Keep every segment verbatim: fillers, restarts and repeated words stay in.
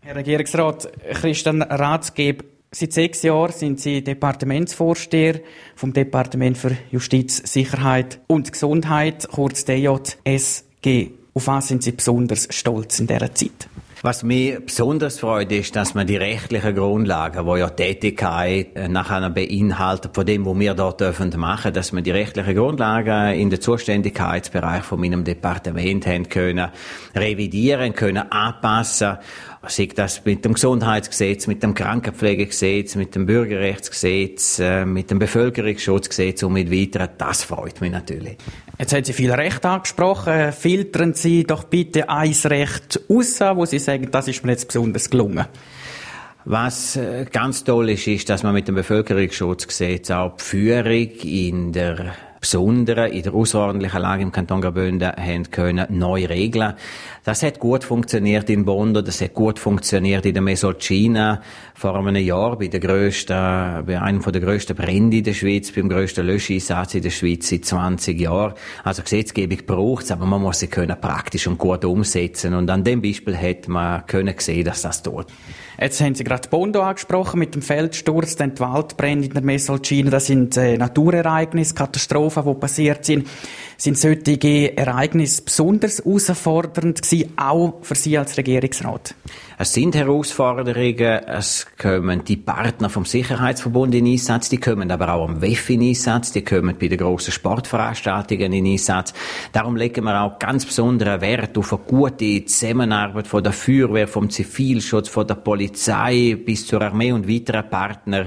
Herr Regierungsrat Christian Ratsgeb, seit sechs Jahren sind Sie Departementsvorsteher vom Departement für Justiz, Sicherheit und Gesundheit, kurz D J S G. Auf was sind Sie besonders stolz in dieser Zeit? Was mich besonders freut, ist, dass man die rechtlichen Grundlagen, die ja Tätigkeit nachher beinhaltet, von dem, was wir dort dürfen machen, dass man die rechtlichen Grundlagen in den Zuständigkeitsbereich von meinem Departement haben können, revidieren können, anpassen. Sei das mit dem Gesundheitsgesetz, mit dem Krankenpflegegesetz, mit dem Bürgerrechtsgesetz, mit dem Bevölkerungsschutzgesetz und mit weiteren. Das freut mich natürlich. Jetzt haben Sie viel Recht angesprochen. Filtern Sie doch bitte ein Recht raus, wo Sie sagen, das ist mir jetzt besonders gelungen. Was ganz toll ist, ist, dass man mit dem Bevölkerungsschutzgesetz auch die Führung in der besonderen, in der außerordentlichen Lage im Kanton Graubünden haben können, neu regeln. Das hat gut funktioniert in Bondo, das hat gut funktioniert in der Mesolcina vor einem Jahr bei der grössten, bei einem der grössten Brände in der Schweiz, beim grössten Löscheinsatz in der Schweiz seit zwanzig Jahren. Also Gesetzgebung braucht's, aber man muss sie können praktisch und gut umsetzen. Und an dem Beispiel hätte man können sehen, dass das tut. Jetzt haben Sie gerade Bondo angesprochen mit dem Feldsturz, dann die Waldbrände in der Mesolcina. Das sind äh, Naturereignisse, Katastrophen, die passiert sind. Sind solche Ereignisse besonders herausfordernd gewesen, auch für Sie als Regierungsrat? Es sind Herausforderungen, es kommen die Partner vom Sicherheitsverbund in Einsatz, die kommen aber auch am W E F in Einsatz, die kommen bei den grossen Sportveranstaltungen in Einsatz. Darum legen wir auch ganz besonderen Wert auf eine gute Zusammenarbeit von der Feuerwehr, vom Zivilschutz, von der Polizei bis zur Armee und weiteren Partnern.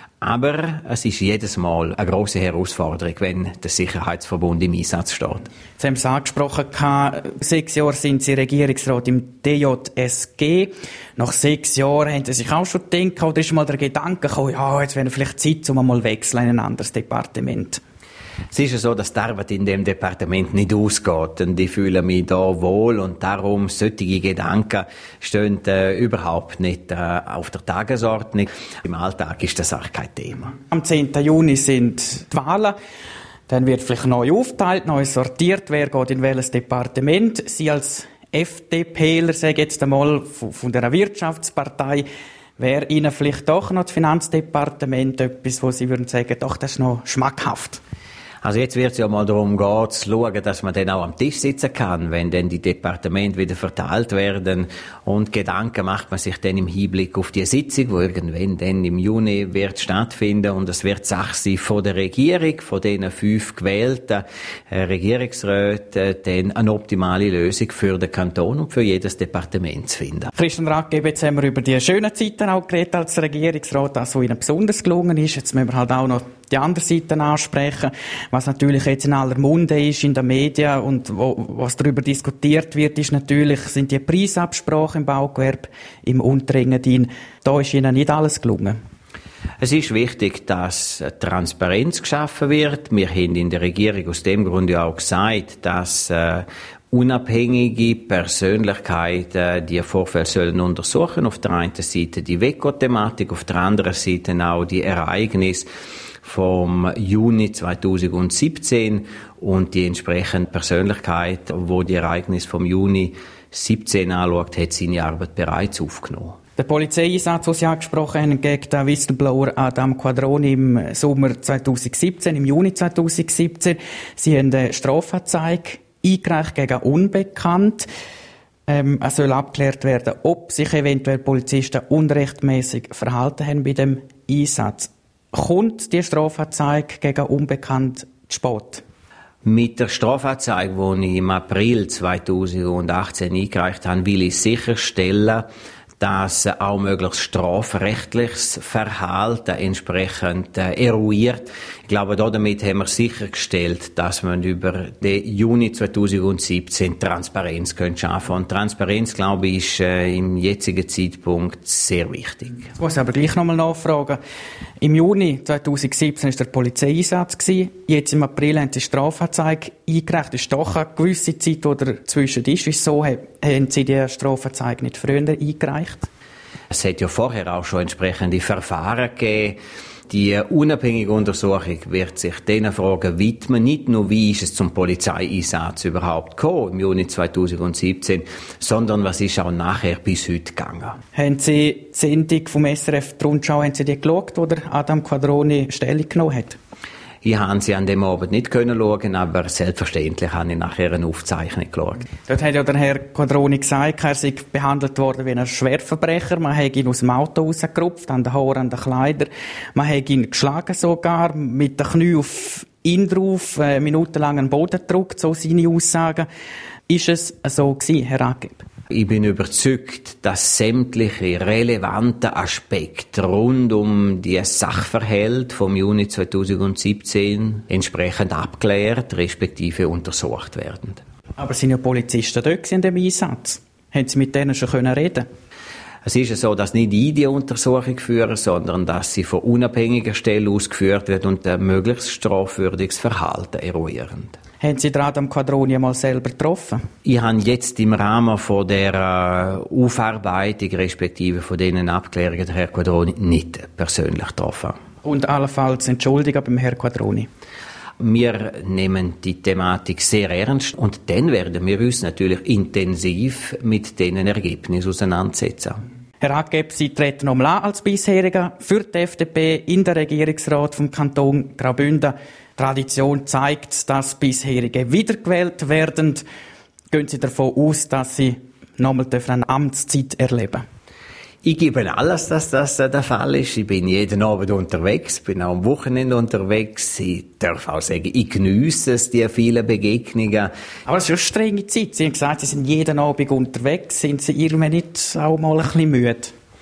Aber es ist jedes Mal eine grosse Herausforderung, wenn der Sicherheitsverbund im Einsatz steht. Sie haben es angesprochen, sechs Jahre sind Sie Regierungsrat im D J S G. Nach sechs Jahren haben Sie sich auch schon gedacht, oder ist mal der Gedanke gekommen, ja, jetzt wäre vielleicht Zeit, um mal wechseln in ein anderes Departement? Es ist ja so, dass die Arbeit in dem Departement nicht ausgeht und ich fühle mich da wohl und darum solche Gedanken stehen äh, überhaupt nicht äh, auf der Tagesordnung. Im Alltag ist das auch kein Thema. Am zehnten Juni sind die Wahlen. Dann wird vielleicht neu aufgeteilt, neu sortiert, wer geht in welches Departement. Sie als FDPler, sage ich jetzt einmal, von, von der Wirtschaftspartei, wäre Ihnen vielleicht doch noch das Finanzdepartement etwas, wo Sie würden sagen, doch, das ist noch schmackhaft? Also jetzt wird es ja mal darum gehen, zu schauen, dass man dann auch am Tisch sitzen kann, wenn dann die Departemente wieder verteilt werden. Und Gedanken macht man sich dann im Hinblick auf die Sitzung, die irgendwann dann im Juni wird stattfinden. Und es wird Sache sein von der Regierung, von diesen fünf gewählten äh, Regierungsräten, dann eine optimale Lösung für den Kanton und für jedes Departement zu finden. Christian Ratsgeb, jetzt haben wir über die schönen Zeiten auch geredet als Regierungsrat, das, was Ihnen besonders gelungen ist. Jetzt müssen wir halt auch noch die andere Seite ansprechen, was natürlich jetzt in aller Munde ist in den Medien und wo, was darüber diskutiert wird, ist natürlich, sind die Preisabsprachen im Baugewerbe im Unterengadin. Da ist Ihnen nicht alles gelungen. Es ist wichtig, dass Transparenz geschaffen wird. Wir haben in der Regierung aus dem Grund ja auch gesagt, dass äh, unabhängige Persönlichkeiten die Vorfälle sollen untersuchen. Auf der einen Seite die W E C O-Thematik, auf der anderen Seite auch die Ereignisse vom Juni zweitausendsiebzehn und die entsprechende Persönlichkeit, wo die Ereignisse vom Juni siebzehn anschaut, hat seine Arbeit bereits aufgenommen. Der Polizeieinsatz, den Sie angesprochen haben, gegen den Whistleblower Adam Quadroni im Sommer zweitausendsiebzehn, im Juni zweitausendsiebzehn. Sie haben eine Strafanzeige eingereicht gegen Unbekannt. Ähm, es soll abgeklärt werden, ob sich eventuell Polizisten unrechtmäßig verhalten haben bei dem Einsatz. Kommt die Strafanzeige gegen Unbekannt zu spät? Mit der Strafanzeige, die ich im April zweitausendachtzehn eingereicht habe, will ich sicherstellen, dass auch möglichst strafrechtliches Verhalten entsprechend äh, eruiert. Ich glaube, damit haben wir sichergestellt, dass man über den Juni zweitausendsiebzehn Transparenz schaffen können. Und Transparenz, glaube ich, ist äh, im jetzigen Zeitpunkt sehr wichtig. Ich muss aber gleich nochmal nachfragen. Im Juni zweitausendsiebzehn war der Polizeieinsatz. Jetzt im April haben Sie Strafanzeige eingereicht. Das ist doch eine gewisse Zeit, die dazwischen ist. Wieso haben Sie die Strafanzeige nicht früher eingereicht? Es hat ja vorher auch schon entsprechende Verfahren gegeben. Die unabhängige Untersuchung wird sich diesen Fragen widmen, nicht nur wie ist es zum Polizeieinsatz überhaupt gekommen im Juni zweitausendsiebzehn, sondern was ist auch nachher bis heute gegangen. Haben Sie die Sendung vom S R F, die Rundschau, haben Sie die geschaut, wo der Adam Quadroni Stellung genommen hat? Ich habe sie an dem Abend nicht können schauen, aber selbstverständlich habe ich nachher eine Aufzeichnung geschaut. Dort hat ja der Herr Quadroni gesagt, er sei behandelt worden wie ein Schwerverbrecher. Man hat ihn aus dem Auto rausgerupft, an den Haaren, an den Kleidern. Man hat ihn geschlagen sogar, mit den Knien auf ihn drauf, äh, minutenlang an den Boden gedrückt, so seine Aussagen. Ist es so gewesen, Herr Raggeb? Ich bin überzeugt, dass sämtliche relevanten Aspekte rund um die Sachverhalte vom Juni zweitausendsiebzehn entsprechend abklärt, respektive untersucht werden. Aber sind ja Polizisten dort in dem Einsatz? Haben Sie mit denen schon reden können? Es ist ja so, dass nicht ich die Untersuchung führe, sondern dass sie von unabhängiger Stelle ausgeführt wird und ein möglichst strafwürdiges Verhalten eruieren. Haben Sie den Adam Quadroni mal selber getroffen? Ich habe jetzt im Rahmen von der Aufarbeitung, respektive von diesen Abklärungen, den Herrn Quadroni nicht persönlich getroffen. Und allenfalls entschuldigen beim Herrn Quadroni? Wir nehmen die Thematik sehr ernst und dann werden wir uns natürlich intensiv mit diesen Ergebnissen auseinandersetzen. Herr Raggeb, Sie treten nochmal an als bisheriger für die F D P in der Regierungsrat vom Kanton Graubünden. Tradition zeigt, dass bisherige wiedergewählt werden. Gehen Sie davon aus, dass Sie nochmal eine Amtszeit erleben? Ich gebe alles, dass das der Fall ist. Ich bin jeden Abend unterwegs, bin auch am Wochenende unterwegs. Ich darf auch sagen, ich geniesse es, die vielen Begegnungen. Aber es ist eine strenge Zeit. Sie haben gesagt, Sie sind jeden Abend unterwegs. Sind Sie irgendwann nicht auch mal ein bisschen müde?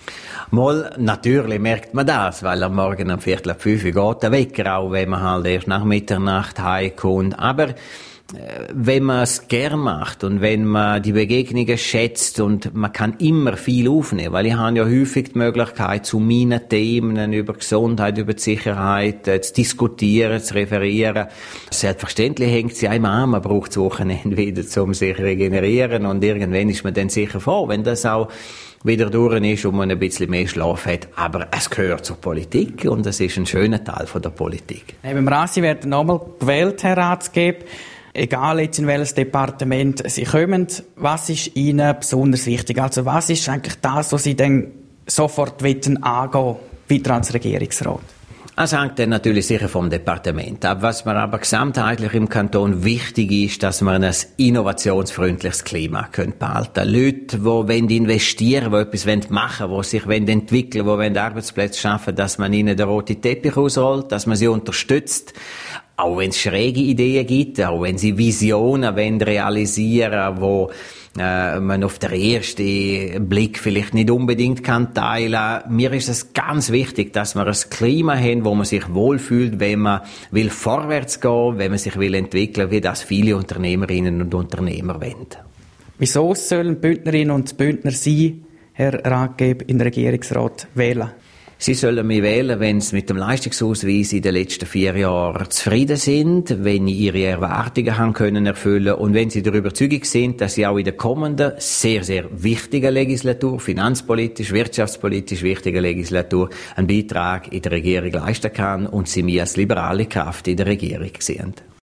Mal, natürlich merkt man das, weil am Morgen um Viertel ab fünf geht der Wecker, auch wenn man halt erst nach Mitternacht heimkommt. Aber wenn man es gern macht und wenn man die Begegnungen schätzt und man kann immer viel aufnehmen, weil ich habe ja häufig die Möglichkeit, zu meinen Themen über Gesundheit, über die Sicherheit äh, zu diskutieren, zu referieren. Selbstverständlich hängt sie einem an, man braucht das Wochenende wieder, um sich zu regenerieren und irgendwann ist man dann sicher froh, wenn das auch wieder durch ist und man ein bisschen mehr Schlaf hat. Aber es gehört zur Politik und es ist ein schöner Teil von der Politik. Neben Rassi werden nochmal gewählt, Herr Ratsgeb. Egal jetzt in welches Departement Sie kommen, was ist Ihnen besonders wichtig? Also was ist eigentlich das, was Sie dann sofort angehen wollen, wieder als Regierungsrat? Es hängt dann natürlich sicher vom Departement ab. Was mir aber gesamtheitlich im Kanton wichtig ist, dass wir ein innovationsfreundliches Klima behalten können. Leute, die investieren wollen, die etwas machen wollen, die sich entwickeln wollen, die Arbeitsplätze schaffen, dass man ihnen den roten Teppich ausrollt, dass man sie unterstützt. Auch wenn es schräge Ideen gibt, auch wenn sie Visionen wollen realisieren, wo äh, man auf den ersten Blick vielleicht nicht unbedingt kann teilen. Mir ist es ganz wichtig, dass wir ein Klima haben, wo man sich wohlfühlt, wenn man will vorwärts gehen, wenn man sich will entwickeln, wie das viele Unternehmerinnen und Unternehmer wollen. Wieso sollen Bündnerinnen und Bündner Sie, Herr Raggeb, in den Regierungsrat wählen? Sie sollen mich wählen, wenn sie mit dem Leistungsausweis in den letzten vier Jahren zufrieden sind, wenn sie ihre Erwartungen haben können erfüllen und wenn sie der Überzeugung sind, dass sie auch in der kommenden, sehr, sehr wichtigen Legislatur, finanzpolitisch, wirtschaftspolitisch wichtigen Legislatur, einen Beitrag in der Regierung leisten kann und sie mich als liberale Kraft in der Regierung sehen.